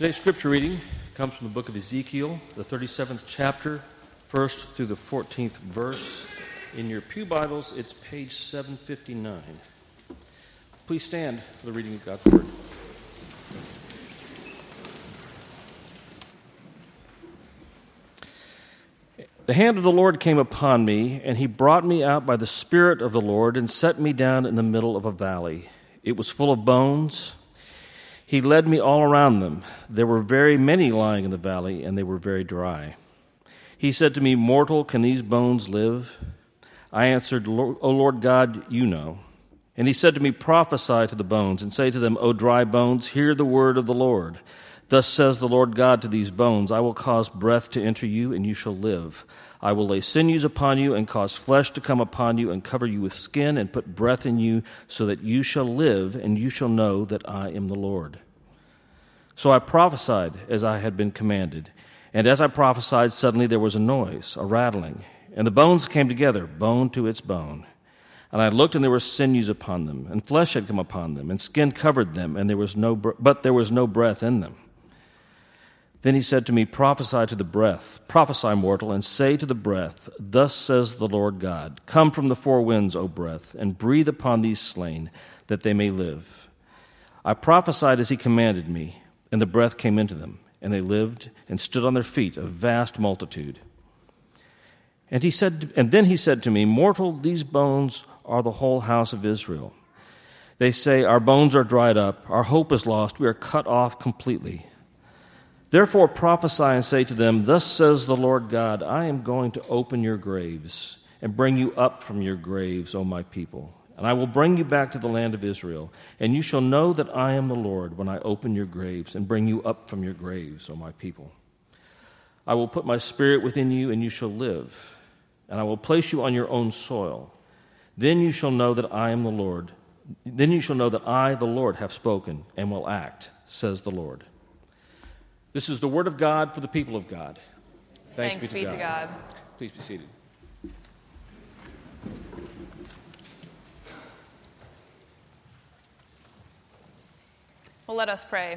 Today's scripture reading comes from the book of Ezekiel, the 37th chapter, 1st through the 14th verse. In your pew Bibles, it's page 759. Please stand for the reading of God's Word. The hand of the Lord came upon me, and he brought me out by the Spirit of the Lord and set me down in the middle of a valley. It was full of bones. He led me all around them. There were very many lying in the valley, and they were very dry. He said to me, "Mortal, can these bones live?" I answered, "O Lord God, you know." And he said to me, "Prophesy to the bones, and say to them, O dry bones, hear the word of the Lord. Thus says the Lord God to these bones, I will cause breath to enter you, and you shall live. I will lay sinews upon you, and cause flesh to come upon you, and cover you with skin, and put breath in you, so that you shall live, and you shall know that I am the Lord." So I prophesied as I had been commanded. And as I prophesied, suddenly there was a noise, a rattling, and the bones came together, bone to its bone. And I looked, and there were sinews upon them, and flesh had come upon them, and skin covered them, and there was no breath in them. Then he said to me, "Prophesy to the breath, prophesy, mortal, and say to the breath, Thus says the Lord God, Come from the four winds, O breath, and breathe upon these slain, that they may live." I prophesied as he commanded me, and the breath came into them, and they lived and stood on their feet, a vast multitude. And then he said to me, "Mortal, these bones are the whole house of Israel. They say, Our bones are dried up, our hope is lost, we are cut off completely. Therefore prophesy and say to them, Thus says the Lord God, I am going to open your graves and bring you up from your graves, O my people. And I will bring you back to the land of Israel, and you shall know that I am the Lord when I open your graves and bring you up from your graves, O my people. I will put my spirit within you, and you shall live, and I will place you on your own soil. Then you shall know that I am the Lord. Then you shall know that I, the Lord, have spoken and will act, says the Lord." This is the word of God for the people of God. Thanks be to God. Please be seated. Well, let us pray.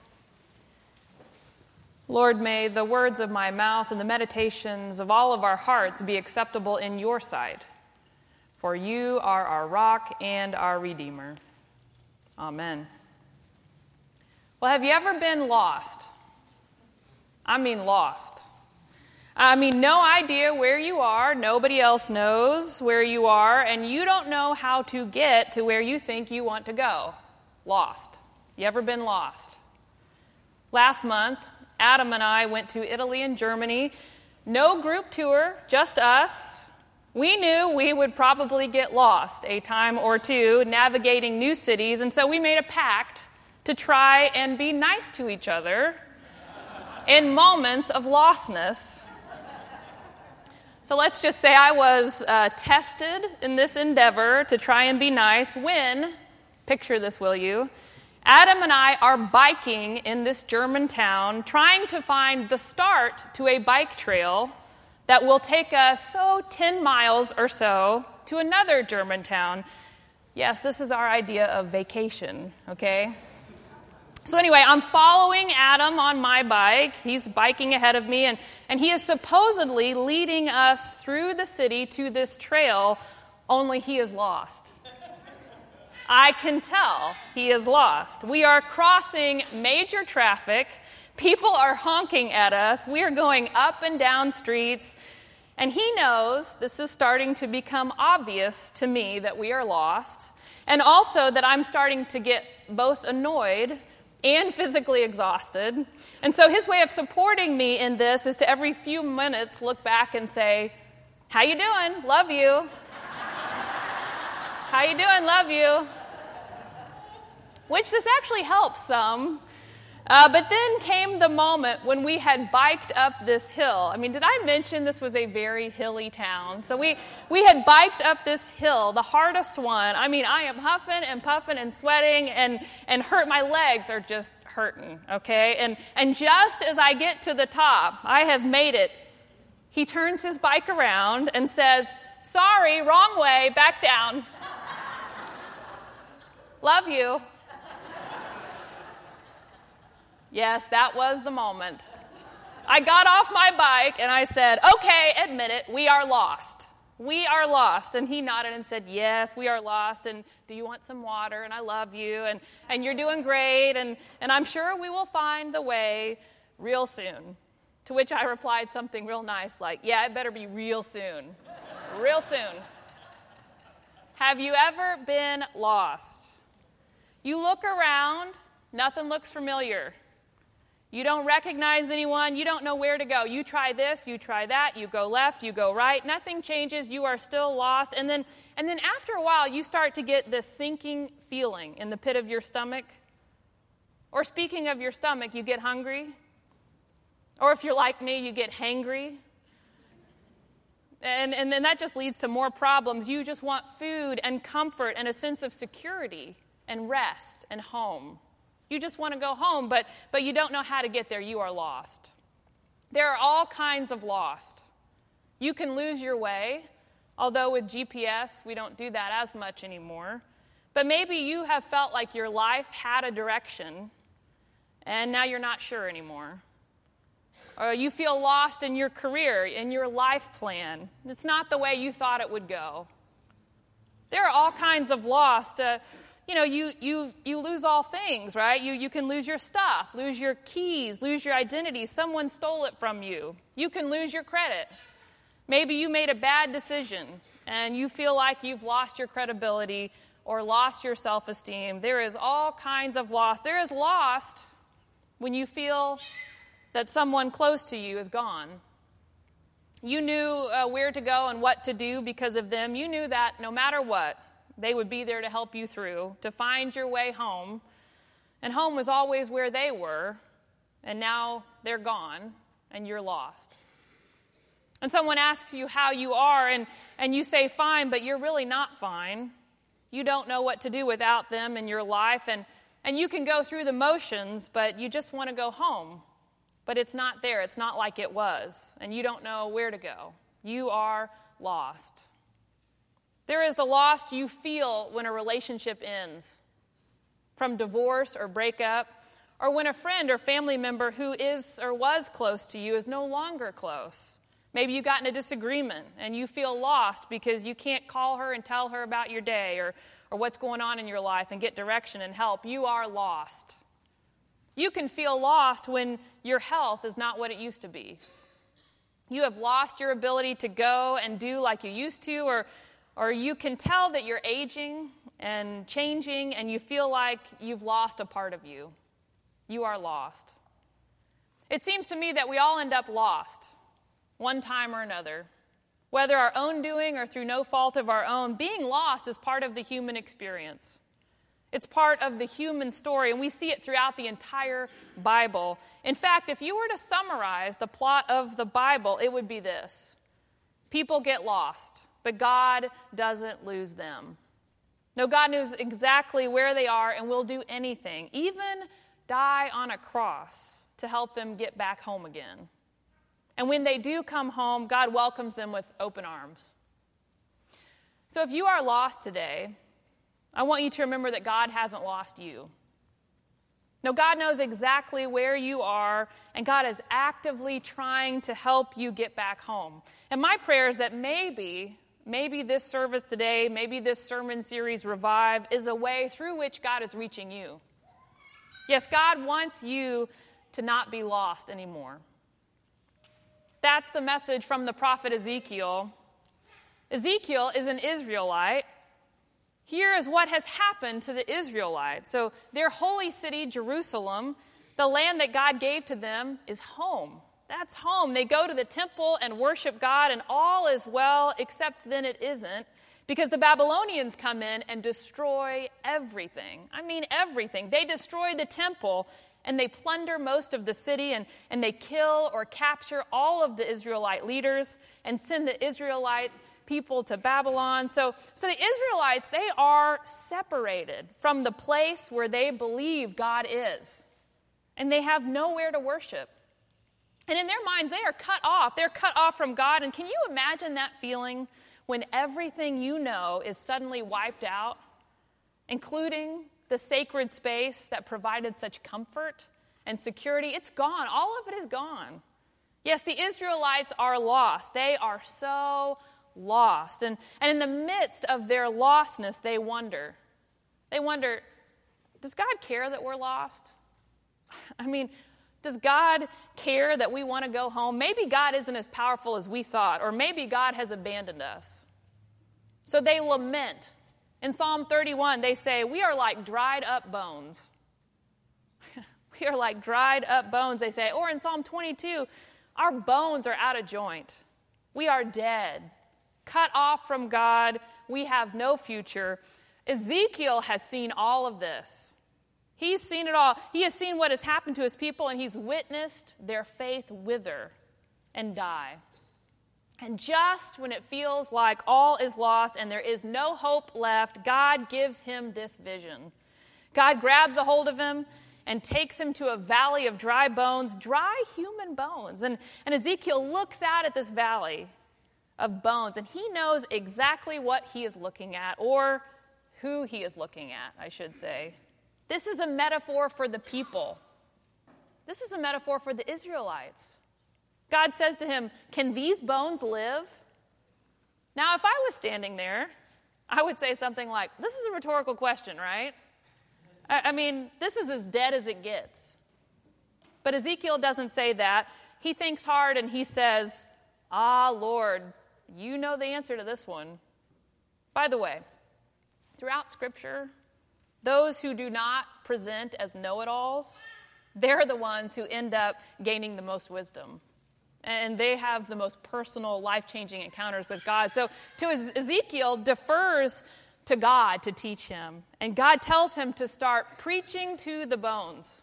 Lord, may the words of my mouth and the meditations of all of our hearts be acceptable in your sight, for you are our rock and our Redeemer. Amen. Well, have you ever been lost? I mean lost. No idea where you are. Nobody else knows where you are, and you don't know how to get to where you think you want to go. Lost. You ever been lost? Last month, Adam and I went to Italy and Germany. No group tour, just us. We knew we would probably get lost a time or two navigating new cities, and so we made a pact to try and be nice to each other in moments of lostness. So let's just say I was tested in this endeavor to try and be nice when, picture this, will you, Adam and I are biking in this German town, trying to find the start to a bike trail that will take us, 10 miles or so to another German town. Yes, this is our idea of vacation, okay? So anyway, I'm following Adam on my bike. He's biking ahead of me, and he is supposedly leading us through the city to this trail, only he is lost. I can tell he is lost. We are crossing major traffic. People are honking at us. We are going up and down streets. And he knows this is starting to become obvious to me that we are lost, and also that I'm starting to get both annoyed and physically exhausted. And so his way of supporting me in this is to every few minutes look back and say, "How you doing? Love you. How you doing? Love you." Which this actually helps some. But then came the moment when we had biked up this hill. Did I mention this was a very hilly town? So we had biked up this hill, the hardest one. I am huffing and puffing and sweating and hurt. My legs are just hurting, okay? And just as I get to the top, I have made it. He turns his bike around and says, "Sorry, wrong way, back down. Love you." Yes, that was the moment. I got off my bike and I said, okay, admit it, we are lost. We are lost. And he nodded and said, yes, we are lost. And do you want some water? And I love you. And you're doing great. And I'm sure we will find the way real soon. To which I replied something real nice like, yeah, it better be real soon. Real soon. Have you ever been lost? You look around, nothing looks familiar. You don't recognize anyone. You don't know where to go. You try this, you try that, you go left, you go right. Nothing changes. You are still lost. And then after a while, you start to get this sinking feeling in the pit of your stomach. Or speaking of your stomach, you get hungry. Or if you're like me, you get hangry. And then that just leads to more problems. You just want food and comfort and a sense of security and rest and home. You just want to go home, but you don't know how to get there. You are lost. There are all kinds of lost. You can lose your way, although with GPS, we don't do that as much anymore. But maybe you have felt like your life had a direction, and now you're not sure anymore. Or you feel lost in your career, in your life plan. It's not the way you thought it would go. There are all kinds of lost. You lose all things, right? You can lose your stuff, lose your keys, lose your identity. Someone stole it from you. You can lose your credit. Maybe you made a bad decision and you feel like you've lost your credibility or lost your self-esteem. There is all kinds of loss. There is lost when you feel that someone close to you is gone. You knew where to go and what to do because of them. You knew that no matter what, they would be there to help you through, to find your way home. And home was always where they were, and now they're gone, and you're lost. And someone asks you how you are, and you say fine, but you're really not fine. You don't know what to do without them in your life, and you can go through the motions, but you just want to go home. But it's not there. It's not like it was, and you don't know where to go. You are lost. There is the loss you feel when a relationship ends, from divorce or breakup, or when a friend or family member who is or was close to you is no longer close. Maybe you got in a disagreement and you feel lost because you can't call her and tell her about your day or what's going on in your life and get direction and help. You are lost. You can feel lost when your health is not what it used to be. You have lost your ability to go and do like you used to, or you can tell that you're aging and changing and you feel like you've lost a part of you. You are lost. It seems to me that we all end up lost, one time or another. Whether our own doing or through no fault of our own, being lost is part of the human experience. It's part of the human story, and we see it throughout the entire Bible. In fact, if you were to summarize the plot of the Bible, it would be this. People get lost, but God doesn't lose them. No, God knows exactly where they are and will do anything, even die on a cross to help them get back home again. And when they do come home, God welcomes them with open arms. So if you are lost today, I want you to remember that God hasn't lost you. No, God knows exactly where you are, and God is actively trying to help you get back home. And my prayer is that maybe this service today, maybe this sermon series, Revive, is a way through which God is reaching you. Yes, God wants you to not be lost anymore. That's the message from the prophet Ezekiel. Ezekiel is an Israelite. Here is what has happened to the Israelites. So their holy city, Jerusalem, the land that God gave to them, is home. That's home. They go to the temple and worship God, and all is well, except then it isn't, because the Babylonians come in and destroy everything. I mean everything. They destroy the temple, and they plunder most of the city, and they kill or capture all of the Israelite leaders and send the Israelite people to Babylon. So the Israelites, they are separated from the place where they believe God is. And they have nowhere to worship. And in their minds, they are cut off. They're cut off from God. And can you imagine that feeling when everything you know is suddenly wiped out, including the sacred space that provided such comfort and security, it's gone. All of it is gone. Yes, the Israelites are lost. They are so lost. And in the midst of their lostness, they wonder. They wonder, does God care that we're lost? I mean, does God care that we want to go home? Maybe God isn't as powerful as we thought, or maybe God has abandoned us. So they lament. In Psalm 31, they say, we are like dried up bones. We are like dried up bones, they say. Or in Psalm 22, our bones are out of joint. We are dead, cut off from God. We have no future. Ezekiel has seen all of this. He's seen it all. He has seen what has happened to his people, and he's witnessed their faith wither and die. And just when it feels like all is lost and there is no hope left, God gives him this vision. God grabs a hold of him and takes him to a valley of dry bones, dry human bones. And Ezekiel looks out at this valley of bones, and he knows exactly what he is looking at, or who he is looking at, I should say. This is a metaphor for the people. This is a metaphor for the Israelites. God says to him, can these bones live? Now, if I was standing there, I would say something like, this is a rhetorical question, right? I mean, this is as dead as it gets. But Ezekiel doesn't say that. He thinks hard and he says, Lord, you know the answer to this one. By the way, throughout Scripture, those who do not present as know-it-alls, they're the ones who end up gaining the most wisdom. And they have the most personal, life-changing encounters with God. So Ezekiel defers to God to teach him. And God tells him to start preaching to the bones.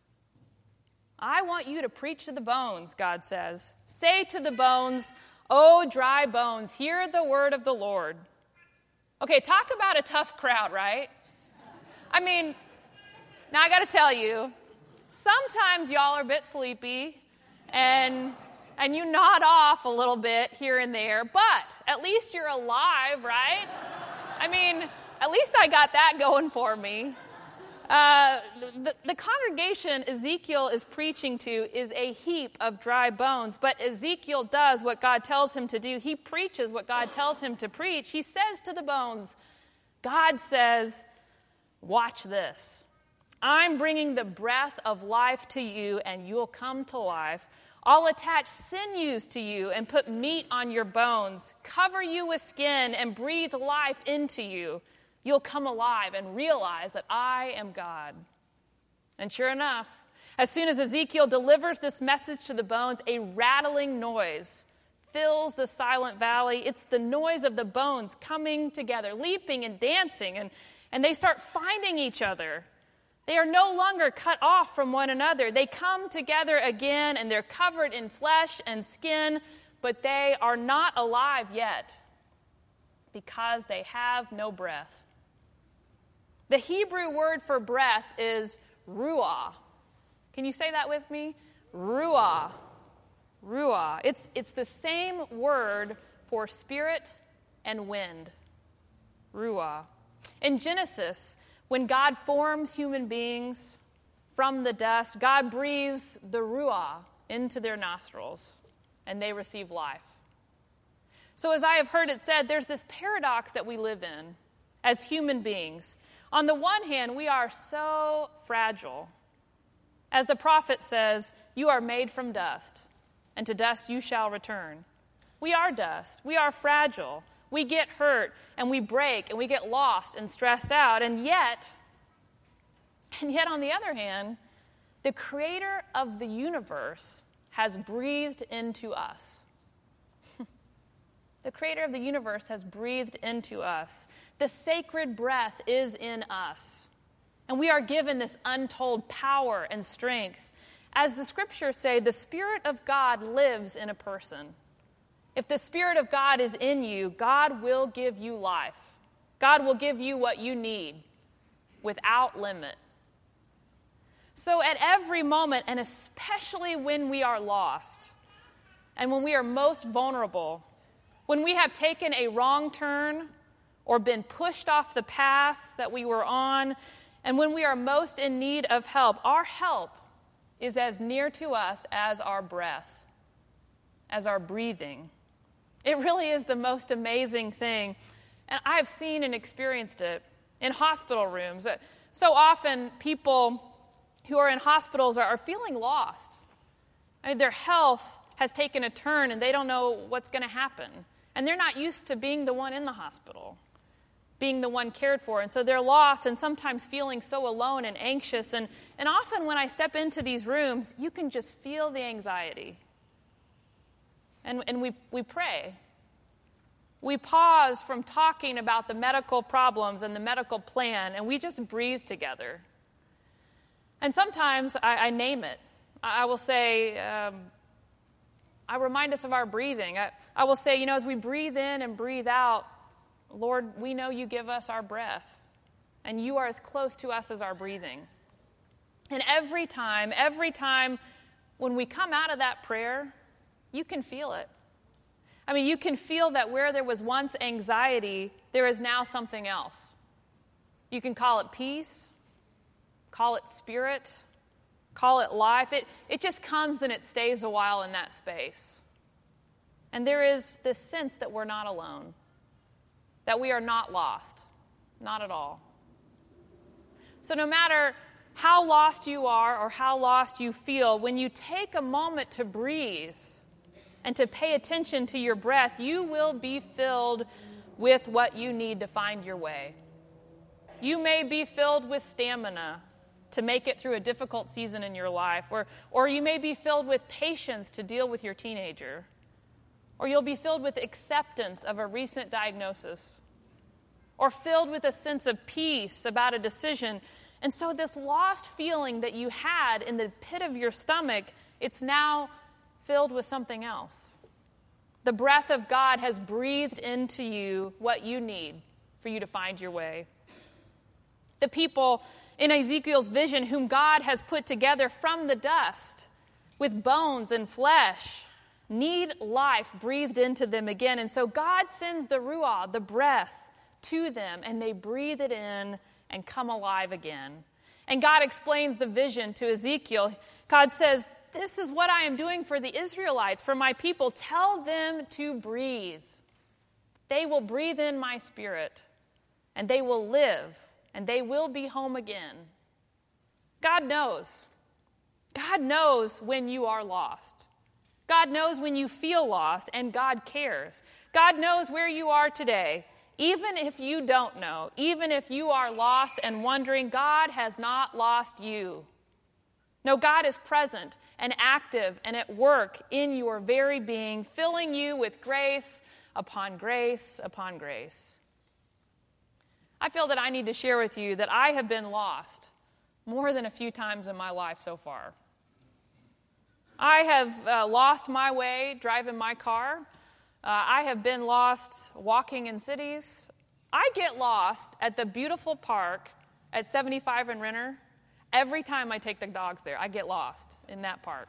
I want you to preach to the bones, God says. Say to the bones, O dry bones, hear the word of the Lord. Okay, talk about a tough crowd, right? I mean, now I got to tell you, sometimes y'all are a bit sleepy and you nod off a little bit here and there, but at least you're alive, right? I mean, at least I got that going for me. The congregation Ezekiel is preaching to is a heap of dry bones, but Ezekiel does what God tells him to do. He preaches what God tells him to preach. He says to the bones, God says, watch this. I'm bringing the breath of life to you, and you'll come to life. I'll attach sinews to you and put meat on your bones, cover you with skin and breathe life into you. You'll come alive and realize that I am God. And sure enough, as soon as Ezekiel delivers this message to the bones, a rattling noise fills the silent valley. It's the noise of the bones coming together, leaping and dancing, and they start finding each other. They are no longer cut off from one another. They come together again, and they're covered in flesh and skin, but they are not alive yet because they have no breath. The Hebrew word for breath is ruah. Can you say that with me? Ruah. Ruah. It's the same word for spirit and wind. Ruah. In Genesis, when God forms human beings from the dust, God breathes the ruah into their nostrils, and they receive life. So as I have heard it said, there's this paradox that we live in as human beings. On the one hand, we are so fragile. As the prophet says, you are made from dust, and to dust you shall return. We are dust. We are fragile. We get hurt, and we break, and we get lost and stressed out. And yet, on the other hand, the creator of the universe has breathed into us. The creator of the universe has breathed into us. The sacred breath is in us. And we are given this untold power and strength. As the scriptures say, the Spirit of God lives in a person. If the Spirit of God is in you, God will give you life. God will give you what you need without limit. So at every moment, and especially when we are lost, and when we are most vulnerable, when we have taken a wrong turn or been pushed off the path that we were on, and when we are most in need of help, our help is as near to us as our breath, as our breathing. It really is the most amazing thing. And I've seen and experienced it in hospital rooms. So often people who are in hospitals are feeling lost. I mean, their health has taken a turn and they don't know what's going to happen. And they're not used to being the one in the hospital, being the one cared for. And so they're lost and sometimes feeling so alone and anxious. And often when I step into these rooms, you can just feel the anxiety. And we pray. We pause from talking about the medical problems and the medical plan, and we just breathe together. And sometimes I name it. I will say, I remind us of our breathing. I will say, as we breathe in and breathe out, Lord, we know you give us our breath, and you are as close to us as our breathing. And every time when we come out of that prayer, you can feel it. I mean, you can feel that where there was once anxiety, there is now something else. You can call it peace, call it spirit, call it life. It just comes and it stays a while in that space. And there is this sense that we're not alone, that we are not lost, not at all. So no matter how lost you are or how lost you feel, when you take a moment to breathe and to pay attention to your breath, you will be filled with what you need to find your way. You may be filled with stamina to make it through a difficult season in your life, or you may be filled with patience to deal with your teenager, or you'll be filled with acceptance of a recent diagnosis, or filled with a sense of peace about a decision. And so this lost feeling that you had in the pit of your stomach, it's now filled with something else. The breath of God has breathed into you what you need for you to find your way. The people in Ezekiel's vision whom God has put together from the dust with bones and flesh need life breathed into them again. And so God sends the ruah, the breath, to them, and they breathe it in and come alive again. And God explains the vision to Ezekiel. God says, "This is what I am doing for the Israelites, for my people. Tell them to breathe. They will breathe in my spirit, and they will live, and they will be home again." God knows. God knows when you are lost. God knows when you feel lost, and God cares. God knows where you are today. Even if you don't know, even if you are lost and wondering, God has not lost you. No, God is present and active and at work in your very being, filling you with grace upon grace upon grace. I feel that I need to share with you that I have been lost more than a few times in my life so far. I have lost my way driving my car. I have been lost walking in cities. I get lost at the beautiful park at 75 and Renner. Every time I take the dogs there, I get lost in that park.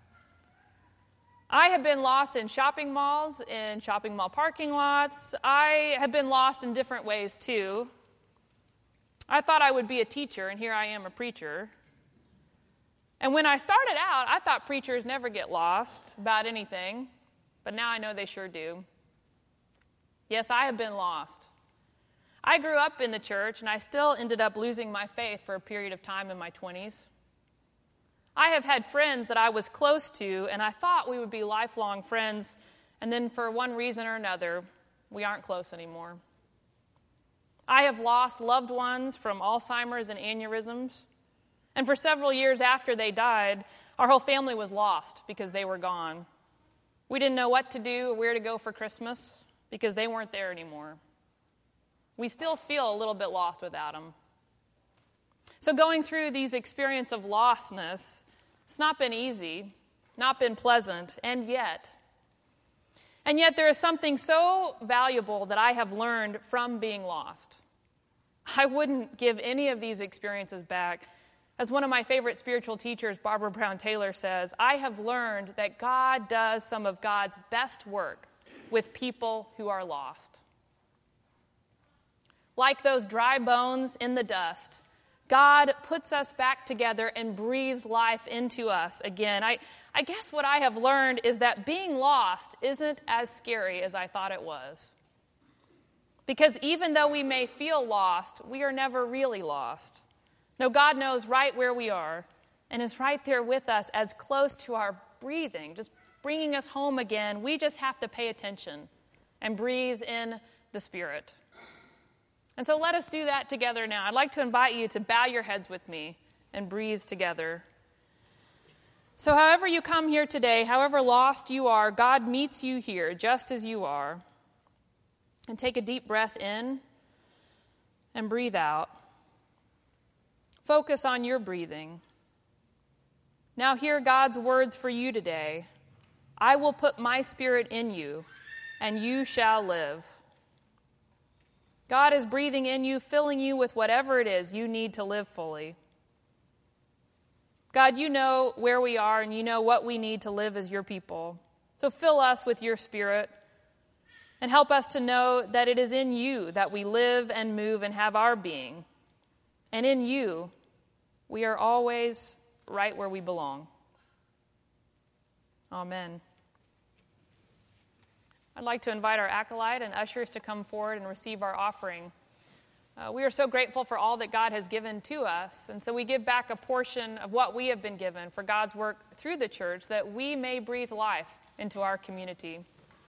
I have been lost in shopping malls, in shopping mall parking lots. I have been lost in different ways, too. I thought I would be a teacher, and here I am a preacher. And when I started out, I thought preachers never get lost about anything, but now I know they sure do. Yes, I have been lost. I grew up in the church, and I still ended up losing my faith for a period of time in my 20s. I have had friends that I was close to, and I thought we would be lifelong friends, and then for one reason or another, we aren't close anymore. I have lost loved ones from Alzheimer's and aneurysms, and for several years after they died, our whole family was lost because they were gone. We didn't know what to do or where to go for Christmas because they weren't there anymore. We still feel a little bit lost without them. So going through these experiences of lostness, it's not been easy, not been pleasant, and yet there is something so valuable that I have learned from being lost. I wouldn't give any of these experiences back. As one of my favorite spiritual teachers, Barbara Brown Taylor, says, I have learned that God does some of God's best work with people who are lost. Like those dry bones in the dust, God puts us back together and breathes life into us again. I guess what I have learned is that being lost isn't as scary as I thought it was. Because even though we may feel lost, we are never really lost. No, God knows right where we are and is right there with us as close to our breathing, just bringing us home again. We just have to pay attention and breathe in the Spirit. And so let us do that together now. I'd like to invite you to bow your heads with me and breathe together. So however you come here today, however lost you are, God meets you here just as you are. And take a deep breath in and breathe out. Focus on your breathing. Now hear God's words for you today. I will put my Spirit in you, and you shall live. God is breathing in you, filling you with whatever it is you need to live fully. God, you know where we are and you know what we need to live as your people. So fill us with your Spirit and help us to know that it is in you that we live and move and have our being. And in you, we are always right where we belong. Amen. I'd like to invite our acolyte and ushers to come forward and receive our offering. We are so grateful for all that God has given to us, and so we give back a portion of what we have been given for God's work through the church that we may breathe life into our community.